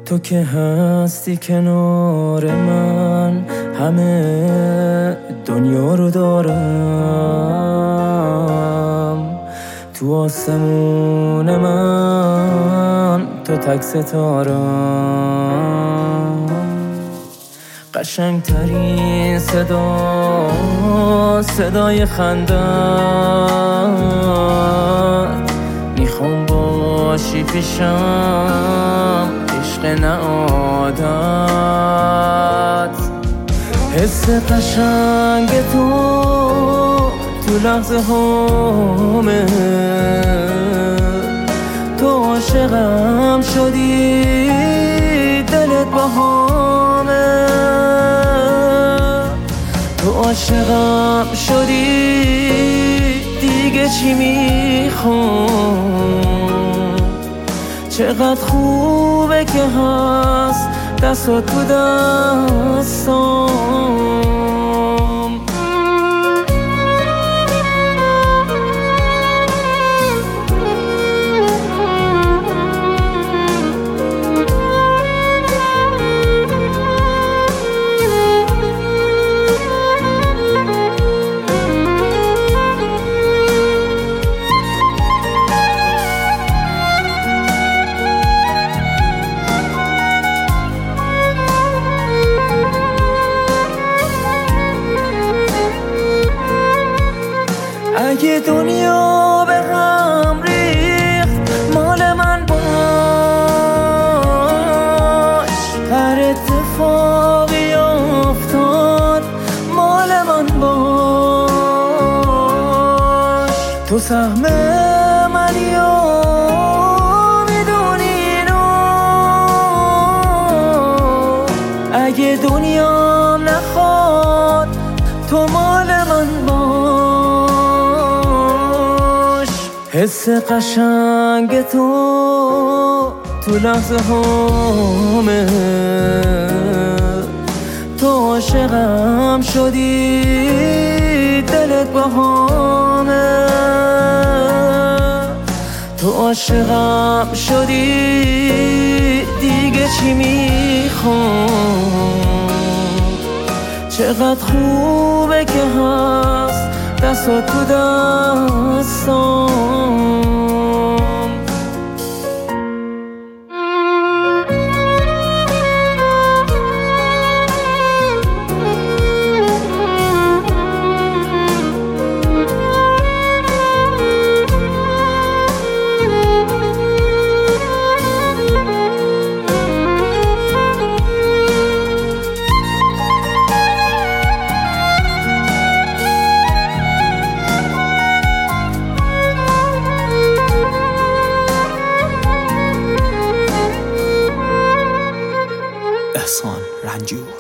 تو که هستی کنار من، همه دنیا رو دارم. تو آسمون من تو تک ستارم. قشنگترین صدا صدای خندت. میخوام باشی پیشم، عشق نه عادت. حس قشنگ تو لحظه هامه. تو عاشقم شدی، دلت باهامه. تو عاشقم شدی، دیگه چی میخوام؟ چقدر خوبه که هست دستات تو دستام. اگه دنیا به هم ریخت، مال من باش. هر اتفاقی افتاد، مال من باش. تو سهم منی و میدونی اینو. اگه دنیام نخواد، تو مال من باش. حس قشنگ تو لحظه هامه. تو عاشقم شدی، دلت باهامه. تو عاشقم شدی، دیگه چی میخوام؟ چقدر خوبه که هست دستات تو دستام. احسان رنجو.